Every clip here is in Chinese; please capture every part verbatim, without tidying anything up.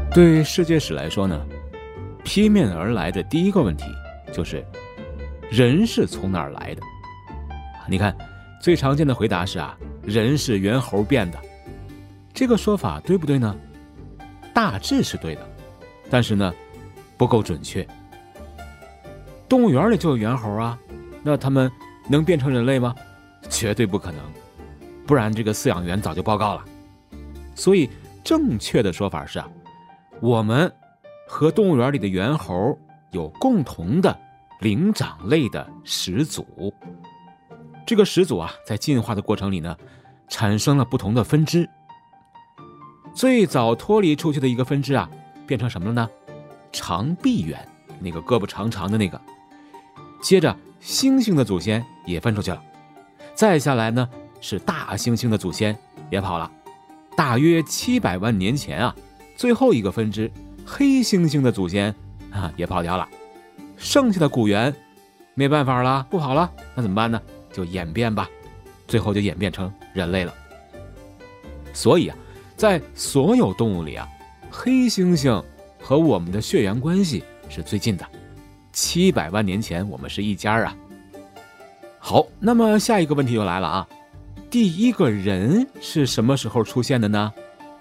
对世界史来说呢，劈面而来的第一个问题就是人是从哪儿来的。你看最常见的回答是啊，人是猿猴变的。这个说法对不对呢？大致是对的，但是呢不够准确。动物园里就有猿猴啊，那他们能变成人类吗？绝对不可能，不然这个饲养员早就报告了。所以正确的说法是啊，我们和动物园里的猿猴有共同的灵长类的始祖。这个始祖啊，在进化的过程里呢，产生了不同的分支。最早脱离出去的一个分支啊，变成什么了呢？长臂猿，那个胳膊长长的那个。接着猩猩的祖先也分出去了，再下来呢是大猩猩的祖先也跑了。大约七百万年前啊，最后一个分支黑猩猩的祖先啊也跑掉了。剩下的古猿没办法了，不跑了，那怎么办呢？就演变吧，最后就演变成人类了。所以啊，在所有动物里啊，黑猩猩和我们的血缘关系是最近的。七百万年前我们是一家啊。好，那么下一个问题就来了啊，第一个人是什么时候出现的呢？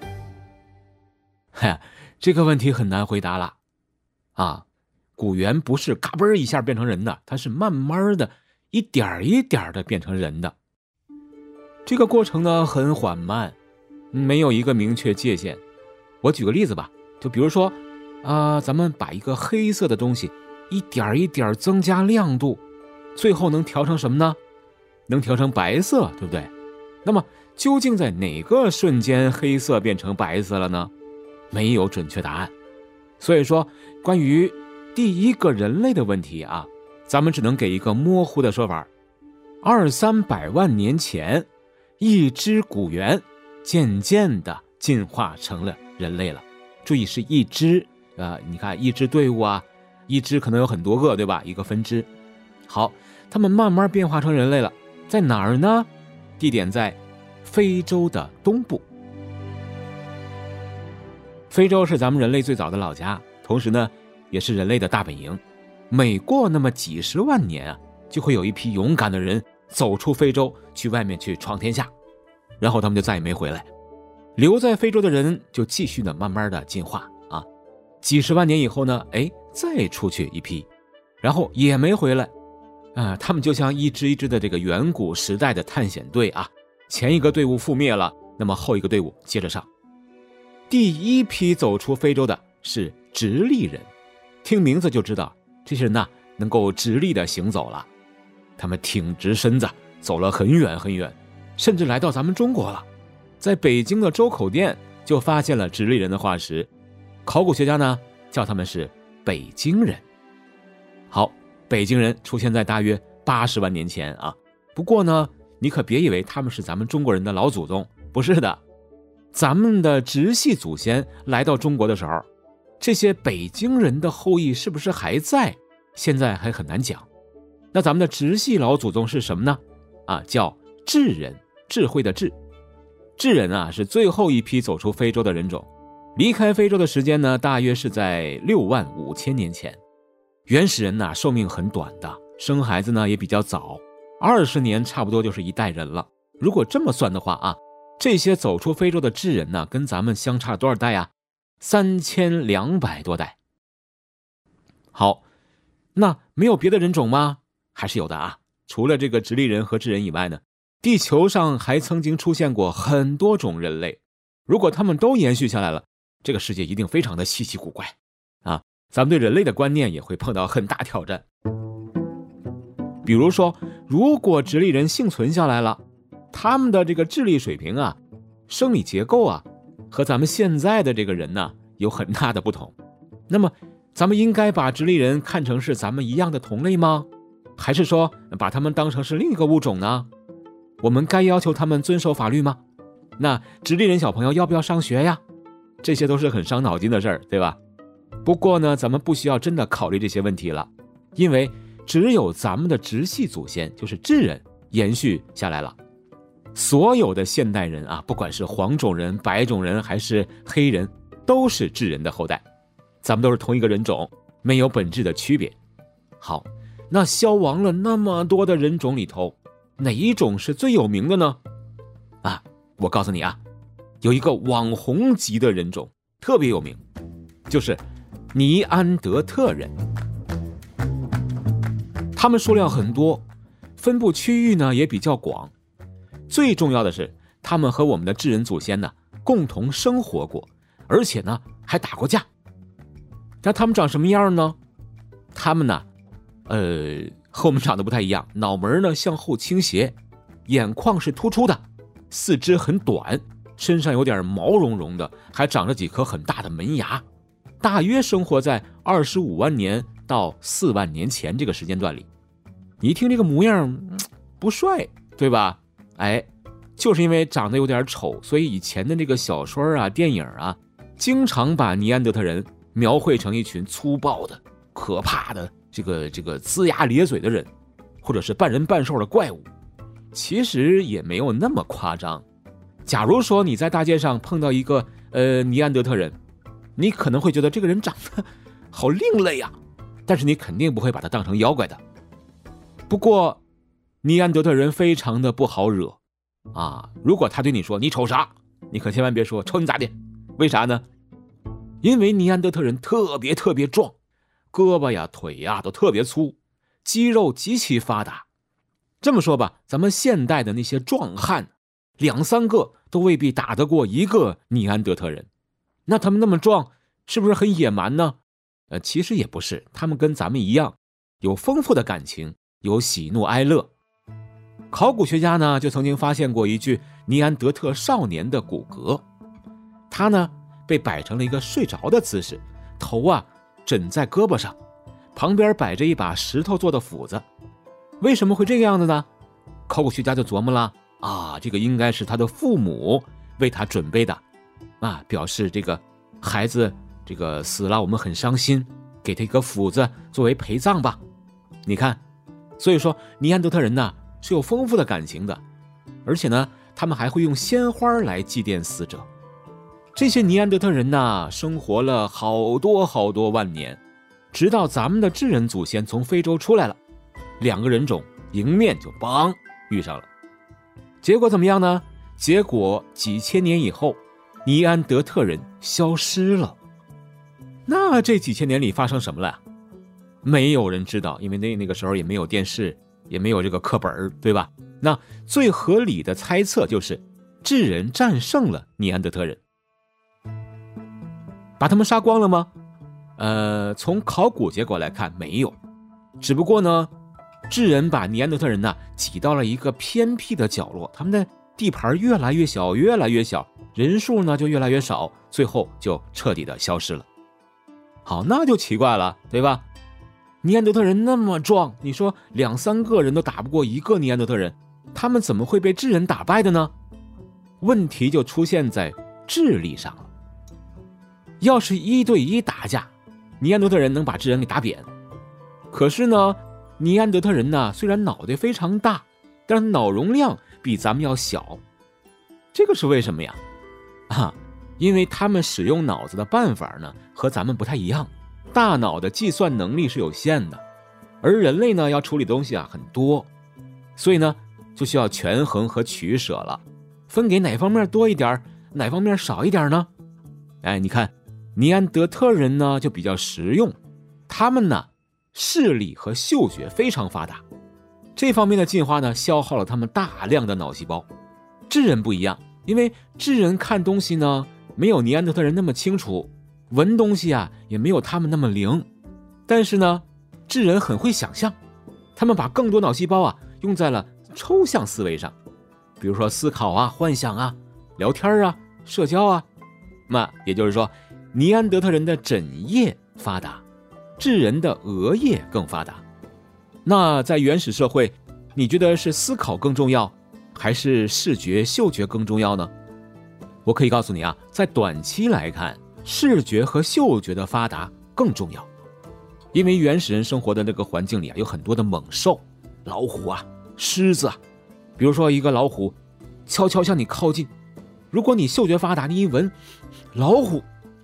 嗨，这个问题很难回答了啊。古猿不是嘎嘣一下变成人的，它是慢慢的一点一点的变成人的。这个过程呢很缓慢，没有一个明确界限。我举个例子吧，就比如说啊、呃，咱们把一个黑色的东西一点一点增加亮度，最后能调成什么呢？能调成白色，对不对？那么究竟在哪个瞬间黑色变成白色了呢？没有准确答案。所以说关于第一个人类的问题啊，咱们只能给一个模糊的说法。二三百万年前，一只古猿渐渐地进化成了人类了。注意是一只，呃，你看一支队伍啊，一支可能有很多个，对吧？一个分支。好，他们慢慢变化成人类了，在哪儿呢？地点在非洲的东部。非洲是咱们人类最早的老家，同时呢也是人类的大本营。每过那么几十万年啊，就会有一批勇敢的人走出非洲，去外面去闯天下，然后他们就再也没回来。留在非洲的人就继续的慢慢的进化啊，几十万年以后呢，哎，再出去一批，然后也没回来啊。他们就像一支一支的这个远古时代的探险队啊，前一个队伍覆灭了，那么后一个队伍接着上。第一批走出非洲的是直立人，听名字就知道这些人呢能够直立的行走了。他们挺直身子走了很远很远，甚至来到咱们中国了。在北京的周口店就发现了直立人的化石，考古学家呢叫他们是北京人。好，北京人出现在大约八十万年前啊。不过呢，你可别以为他们是咱们中国人的老祖宗，不是的。咱们的直系祖先来到中国的时候，这些北京人的后裔是不是还在？现在还很难讲。那咱们的直系老祖宗是什么呢？啊，叫智人，智慧的智。智人啊，是最后一批走出非洲的人种。离开非洲的时间呢，大约是在六万五千年前。原始人呢，寿命很短的，生孩子呢也比较早，二十年差不多就是一代人了。如果这么算的话啊，这些走出非洲的智人呢，跟咱们相差多少代啊？三千两百多代。好，那没有别的人种吗？还是有的啊。除了这个直立人和智人以外呢，地球上还曾经出现过很多种人类。如果他们都延续下来了，这个世界一定非常的稀奇古怪啊！咱们对人类的观念也会碰到很大挑战。比如说，如果直立人幸存下来了，他们的这个智力水平啊，生理结构啊，和咱们现在的这个人呢有很大的不同。那么咱们应该把直立人看成是咱们一样的同类吗？还是说把他们当成是另一个物种呢？我们该要求他们遵守法律吗？那直立人小朋友要不要上学呀？这些都是很伤脑筋的事儿，对吧？不过呢，咱们不需要真的考虑这些问题了，因为只有咱们的直系祖先，就是智人，延续下来了。所有的现代人啊，不管是黄种人、白种人还是黑人， 都是智人的后代，咱们都是同一个人种，没有本质的区别。好，那消亡了那么多的人种里头，哪一种是最有名的呢？啊，我告诉你啊，有一个网红级的人种特别有名，就是尼安德特人。他们数量很多，分布区域呢也比较广，最重要的是他们和我们的智人祖先呢共同生活过，而且呢还打过架。那他们长什么样呢？他们呢呃和我们长得不太一样，脑门呢向后倾斜，眼眶是突出的，四肢很短，身上有点毛茸茸的，还长着几颗很大的门牙，大约生活在二十五万年到四万年前这个时间段里。你一听这个模样不帅，对吧？哎，就是因为长得有点丑，所以以前的那个小说啊电影啊经常把尼安德特人描绘成一群粗暴的可怕的这个这个龇牙咧嘴的人，或者是半人半兽的怪物。其实也没有那么夸张。假如说你在大街上碰到一个呃尼安德特人，你可能会觉得这个人长得好另类啊，但是你肯定不会把他当成妖怪的。不过尼安德特人非常的不好惹啊，如果他对你说你瞅啥，你可千万别说瞅你咋的。为啥呢？因为尼安德特人特别特别壮，胳膊呀腿呀都特别粗，肌肉极其发达。这么说吧，咱们现代的那些壮汉两三个都未必打得过一个尼安德特人。那他们那么壮，是不是很野蛮呢？呃，其实也不是，他们跟咱们一样，有丰富的感情，有喜怒哀乐。考古学家呢，就曾经发现过一具尼安德特少年的骨骼，他呢被摆成了一个睡着的姿势，头啊枕在胳膊上，旁边摆着一把石头做的斧子。为什么会这个样子呢？考古学家就琢磨了啊，这个应该是他的父母为他准备的啊，表示这个孩子这个死了，我们很伤心，给他一个斧子作为陪葬吧。你看，所以说尼安德特人呢是有丰富的感情的，而且呢他们还会用鲜花来祭奠死者。这些尼安德特人呢生活了好多好多万年，直到咱们的智人祖先从非洲出来了，两个人种迎面就邦遇上了。结果怎么样呢？结果几千年以后，尼安德特人消失了。那这几千年里发生什么了？没有人知道，因为那那个时候也没有电视，也没有这个课本，对吧？那最合理的猜测就是智人战胜了尼安德特人。把他们杀光了吗？呃，从考古结果来看没有，只不过呢智人把尼安德特人呢挤到了一个偏僻的角落，他们的地盘越来越小越来越小，人数呢就越来越少，最后就彻底的消失了。好，那就奇怪了，对吧？尼安德特人那么壮，你说两三个人都打不过一个尼安德特人，他们怎么会被智人打败的呢？问题就出现在智力上了。要是一对一打架，尼安德特人能把智人给打扁。可是呢尼安德特人呢虽然脑袋非常大，但是脑容量比咱们要小。这个是为什么呀？啊，因为他们使用脑子的办法呢和咱们不太一样，大脑的计算能力是有限的，而人类呢要处理东西啊很多，所以呢就需要权衡和取舍了，分给哪方面多一点，哪方面少一点呢？哎，你看尼安德特人呢就比较实用，他们呢视力和嗅觉非常发达，这方面的进化呢消耗了他们大量的脑细胞。智人不一样，因为智人看东西呢没有尼安德特人那么清楚，闻东西啊也没有他们那么灵，但是呢智人很会想象，他们把更多脑细胞啊用在了抽象思维上，比如说思考啊、幻想啊、聊天啊、社交啊。那也就是说尼安德特人的枕叶发达，智人的额叶更发达。那在原始社会，你觉得是思考更重要，还是视觉嗅觉更重要呢？我可以告诉你啊，在短期来看，视觉和嗅觉的发达更重要。因为原始人生活的那个环境里啊，有很多的猛兽，老虎啊、狮子啊。比如说一个老虎悄悄向你靠近，如果你嗅觉发达，你一闻老虎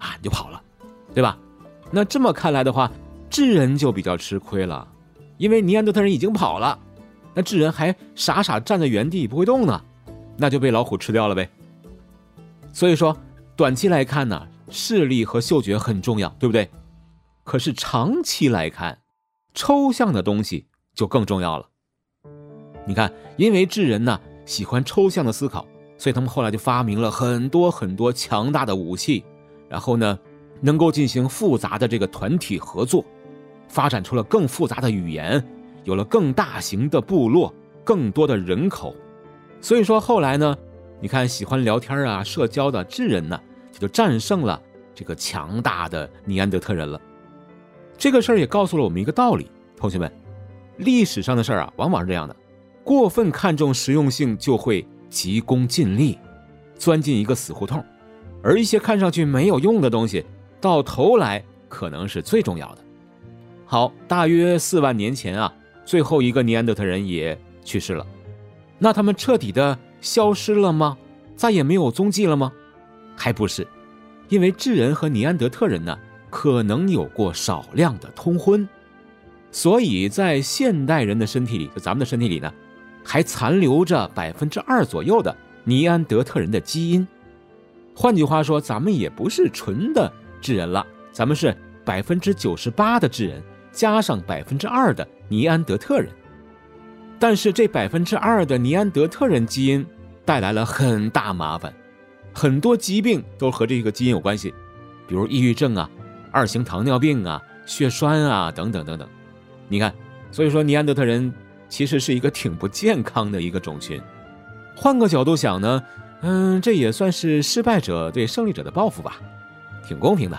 啊，你就跑了，对吧？那这么看来的话，智人就比较吃亏了，因为尼安德特人已经跑了，那智人还傻傻站在原地不会动呢，那就被老虎吃掉了呗。所以说短期来看呢，视力和嗅觉很重要，对不对？可是长期来看，抽象的东西就更重要了。你看，因为智人呢喜欢抽象的思考，所以他们后来就发明了很多很多强大的武器，然后呢能够进行复杂的这个团体合作，发展出了更复杂的语言，有了更大型的部落，更多的人口。所以说后来呢，你看喜欢聊天啊社交的智人呢，也就战胜了这个强大的尼安德特人了。这个事儿也告诉了我们一个道理，同学们，历史上的事儿啊往往是这样的，过分看重实用性就会急功近利，钻进一个死胡同，而一些看上去没有用的东西到头来可能是最重要的。好，大约四万年前啊，最后一个尼安德特人也去世了。那他们彻底的消失了吗？再也没有踪迹了吗？还不是，因为智人和尼安德特人呢可能有过少量的通婚，所以在现代人的身体里，就咱们的身体里呢，还残留着百分之二左右的尼安德特人的基因。换句话说，咱们也不是纯的智人了，咱们是百分之九十八的智人加上百分之二的尼安德特人。但是这百分之二的尼安德特人基因带来了很大麻烦，很多疾病都和这个基因有关系，比如抑郁症啊、二型糖尿病啊、血栓啊等等等等。你看，所以说尼安德特人其实是一个挺不健康的一个种群。换个角度想呢，嗯，这也算是失败者对胜利者的报复吧，挺公平的。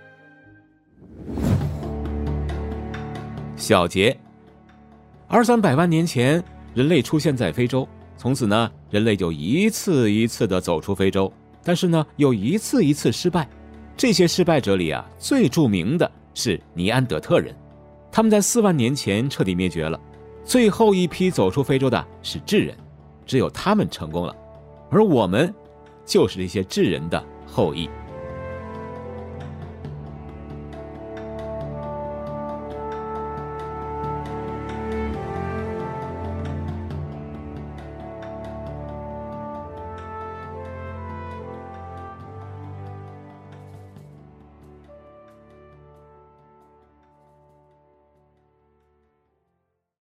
小结，二三百万年前，人类出现在非洲，从此呢，人类就一次一次的走出非洲，但是呢，又一次一次失败。这些失败者里啊，最著名的是尼安德特人，他们在四万年前彻底灭绝了。最后一批走出非洲的是智人，只有他们成功了，而我们就是这些智人的后裔。